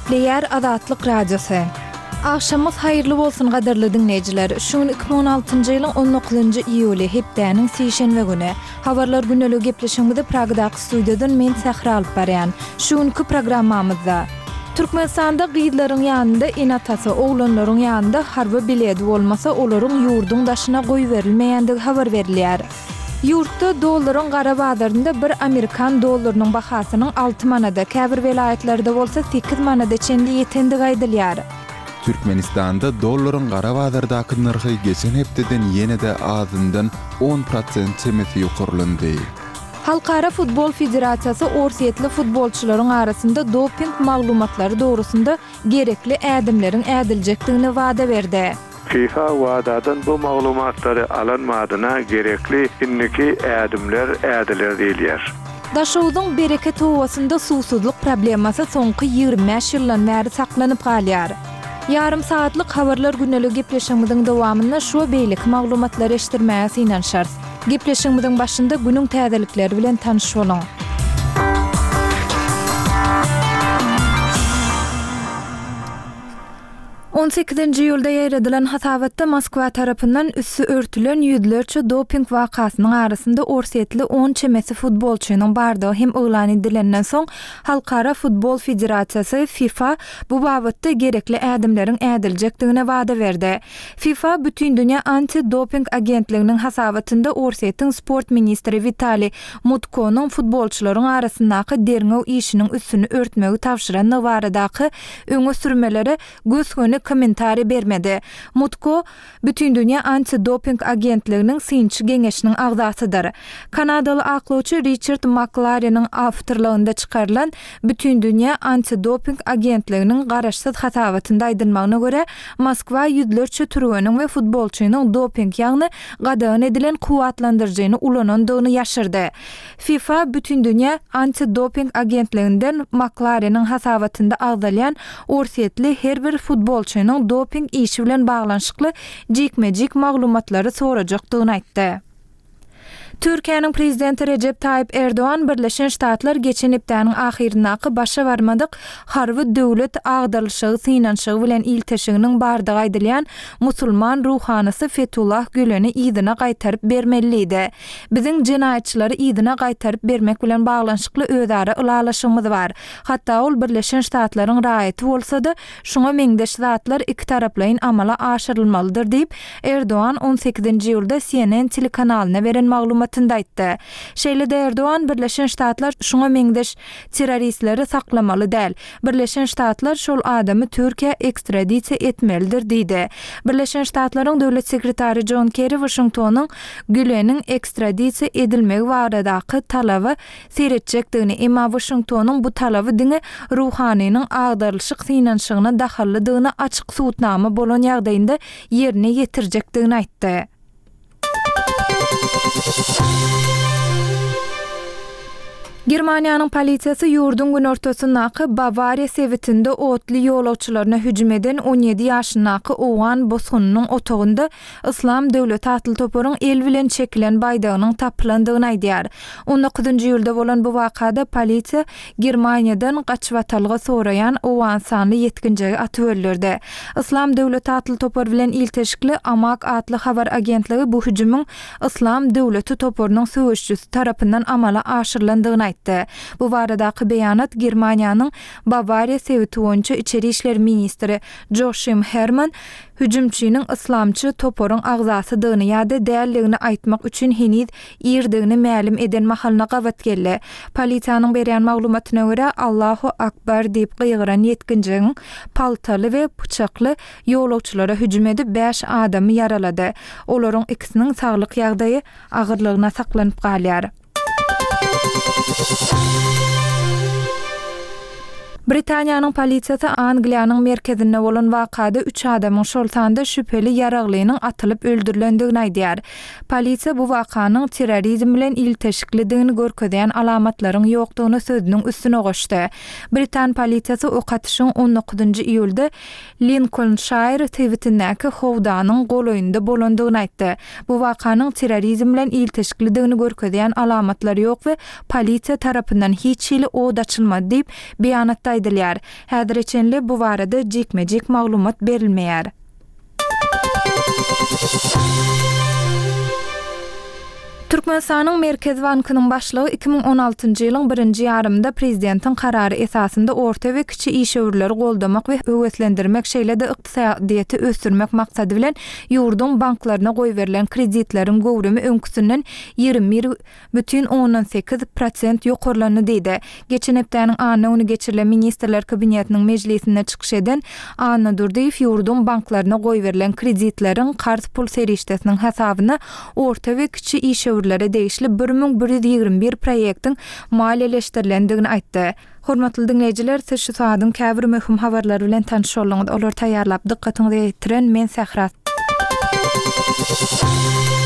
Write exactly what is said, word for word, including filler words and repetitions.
Gepleyer Azatlyk Radiosu. Akşamız hayırlı bolsun gaderli dinleyijiler. Şuň iki bin on altyňjy ýylyň on dokuzynjy iýuly hepdäniň seýşenbe güni habarlar güneligi gepleşigimizde Pragdaky studiýadan men Sahra alyp barýan. Şuňky programmamyzda Türkmenistanda gyýdlaryň ýanynda enatasy, oglanlaryň ýanynda harby biledi bolmasa olaryň ýurdun daşyna goý berilmeýändigi habar berilýär. Yurtda dollaryň gara bazarynda bir Amerikan dollarynyň bahasynyň alty manada, käbir welaýatlerde bolsa sekiz manada çenli ýetendigi aýdylýar. Türkmenistanda dollaryň gara bazardaky narhy geçen hepdeden ýene-de azyndan on prosent çemeti ýokurlandy. Halkara Futbol Federasiýasy orsiýetli futbolçylaryň arasynda doping maglumatlary dogrusynda gerekli ädimleriň ädiljekdigini wada berdi. FIFA wadadan bu maglumatlary alanmadyna gerekli inniki ädimler ädiler diýilýär. Daşowdyň bereket owasynda susuzlyk problemasy soňky ýygrimi beş ýyldan bäri saklanyp galýar. Yarım saatlyk habarlar güneligi gepleşigimiziň dowamynda şu beýlik maglumatlary eşitdirmäge synanşarys. Gepleşigimiziň başynda günüň täzelikleri bilen tanyş boluň. on sekizinji ýylda ýaýradylan hasabatda Moskwa tarapyndan üssü örtülen ýüzlerçe doping wakasynyň arasynda orsiýetli on çemesi futbolçynyň bardygy hem oglan edilenden soň Halkara Futbol Federasiýasy FIFA bu babatda gerekli ädimleriň ädiljekdigine wada berdi. FIFA bütün dünýä anti-doping agentliginiň hasabatynda orsiýetiň sport ministri Vitali Mutko'nyň futbolçylaryň arasyndaky derňew işiniň üstüni örtmegi tawşyranyny baradaky öňe sürmeleri göz komentari bermedi. Mutko bütün dünýä anti-doping agentliginiň synçy geňeşiniň agzasydyr. Kanadaly aklawçy Richard McLaren'in awtorlygynda çykarylan bütün dünýä anti-doping agentliginiň garaşsyz hasabatynda aýdylmagyna görä Moskwa ýüzlerçe türgeniň we futbolçynyň doping ýagny gadagyn edilen kuwatlandyrjyny ulanandygyny ýaşyrdy. FIFA bütün dünýä anti-doping agentliginden McLaren'in hasabatynda agdalýan orsiýetli her bir futbolçy doping işi bilen baglanşykly jikmejik maglumatlary sorajakdygyny aýtdy. Türkiýanyň prezidenti Recep Tayyip Erdoğan Birleşen Ştatlar geçen hepdäniň ahyryndaky başa barmadyk harby döwlet agdalyşygy synanşygy bilen ilteşiginiň bardygy aýdylýan musulman ruhanysy Fethullah Gülen'i ýygyna gaýtaryp bermeliydi. Biziň jenaýatçylary ýygyna gaýtaryp bermek bilen baglanşykly özara ulalaşygymyz bar. Hatda ol Birleşen Ştatlaryň raýaty bolsa-da şoňa meňdeş zatlar iki taraplaýyn amala aşyrylmalydyr diýip Erdoğan on sekizinji ýylda C N N telekanalyna beren maglumat aýtdy. Şeýle-de Erdoğan Birleşen Ştatlar şoňa meňdeş terroristleri saklamaly däl. Birleşen Ştatlar şol adamy Türkiýe ekstradisiýa etmelidir diýdi. Birleşen Ştatlaryň döwlet sekretary John Kerry Washingtonyň Gülen'in ekstradisiýa edilmegi baradaky talaby seretjekdigini, emma Washingtonyň bu talaby diňe ruhanynyň agdarylyşyk synanşygyna dahallydygyny açyk suwtnama bolan ýagdaýynda ýerine ýetirjekdigini aýtdy. Germaniýanyň polisiýasy ýurdun gün ortasyndaky Bavariya sewitinde otly ýolagçylaryna hüjüm eden on ýedi ýaşyndaky owan bosgunynyň otogunda Islam Döwleti atly toparyň el bilen çekilen baýdagynyň tapylandygyny aýdýar. on dokuzynjy ýylda bolan bu wakada polisiýa Germaniýadan gaçywatalga soraýan owan sanly ýetkinjigi atyp öldürdi. Islam Döwleti atly topar bilen ilteşikli Amak atly habar agentligi bu hüjümüň Islam Döwleti toparynyň söwüşçüsü tarapyndan amala aşyrlandygyny aýtdy. Bu baradaky beýanat Germaniýanyň Bavariya sewiti boýunça içeri işler ministri Joachim Herrmann hüjümçiniň islamçy toparyň agzasydygyny ýa-da däldigini aýtmak üçin heniz ýerdigini ma'lum eden mahalna gawat geldi. Polisiýanyň berýän maglumatyna görä Allahu akbar diýip gyýgyran ýetkinjiň paltaly we bıçakly ýolagçylara hüjüm edip beş adamy yaralady. Olaryň ikisiniň saglyk ýagdaýy agyrlygyna saklanyp galýar. Britaniýanyň polisiýasy Angliýanyň merkezinde bolan wakada üç adamyň şoltanda şüpheli ýaraglynyň atylyp öldürilendigini aýdýar. Polisiýa bu wakanyň terrorizm bilen ilteşiklidigini görkezýän alamatlaryň ýokdugyny sözüniň üstüne goşdy. Britan polisiýasy okatyşyň on dokuzynjy iýulda Lincolnshire sewitindäki howdanyň goloýunda bolandygyny aýtdy. Bu wakanyň terrorizm bilen ilteşiklidigini görkezýän alamatlary ýok we polisiýa tarapyndan hiç ýyly od açylmady diýip beýanatda aýdylýar. Häzir içenli bu barada jikme-jik maglumat berilmeýär. Türkmenistanyň Merkez Bankynyň başlygy iki bin on altyncy ýylyň birinji ýarymynda prezidentiň karary esasynda orta we kiçi işgörleri goldamak we öwetlendirmek şeýle-de ykdysadyýaty ösdürmek maksady bilen ýurdun banklaryna goý berilen kreditleriň gowrumy öňküsinden ýigirme bir бүтін ondan sekiz prosent ýokarlany diýdi. Geçen hepdäniň anyny ony geçirilen ministrler kabinetiniň mejlisinde çykyş eden Anna Durdiýew ýurdun banklaryna goý berilen kreditleriň karz pul serişdesiniň hesabyny orta we kiçi işgörleri değişli bir bin bir yüz ýygrimi bir proýektiň maliýeleşdirilendigini aýtdy. Hormatly dinleýijiler, siz şu saatyň käbir möhüm habarlary bilen tanışýarlyňyz. Olar taýýarlap dikkatiňizi ýetiren men Sährat.